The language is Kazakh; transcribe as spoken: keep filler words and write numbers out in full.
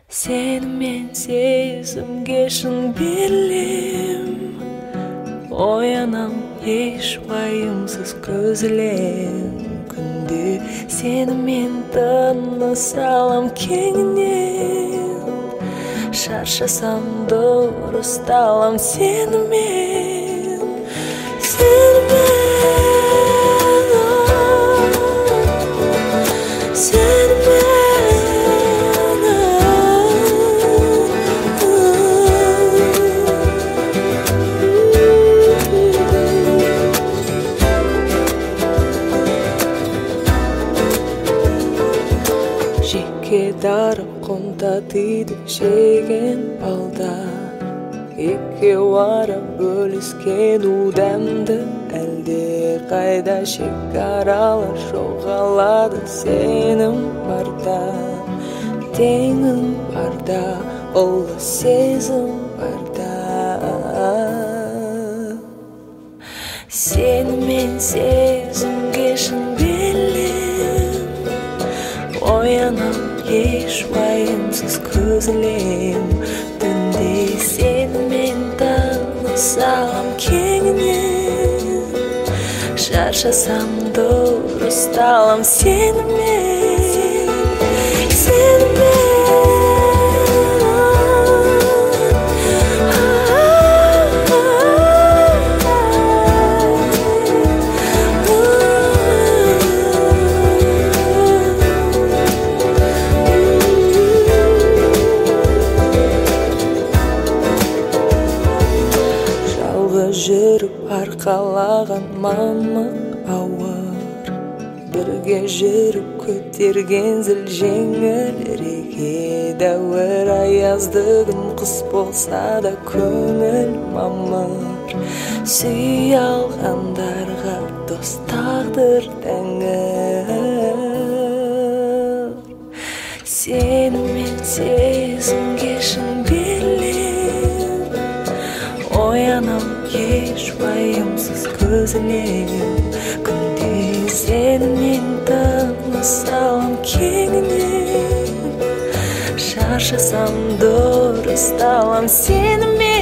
Seni men сезімге шын берілем, оянам еш уайымсыз көз ілем. Күнде сені мен тыныс алам кеңінен, шаршасам дұрысталам сені мен, сені мен, сені мен. Darып құмтатыды жеген балда, екеу ара бөліскен удамды, әлде қайда шекаралар жоғалады сенім барда, теңім барда, ұлы сезім барда. Сені мен сезімге шын берілем, оянам еш уайымсыз көз ілем. Түнде сені мен тыныс алам кеңінен, шаршасам дұрысталам сені мен, сені мен. Жүріп арқалаған мамық ауыр, бірге жүріп көтерген зіл жеңіл реке дәуір. Аяздығын қыс болса да көңіл мамыр, сүй алғандарға дос тағдыр тәңір. Сені мен сезімге шын берілем, оянам еш уайымсыз көз ілем. Күнде сені мен тыныс алам кеңінен, шаршасам дұрысталам сені мен.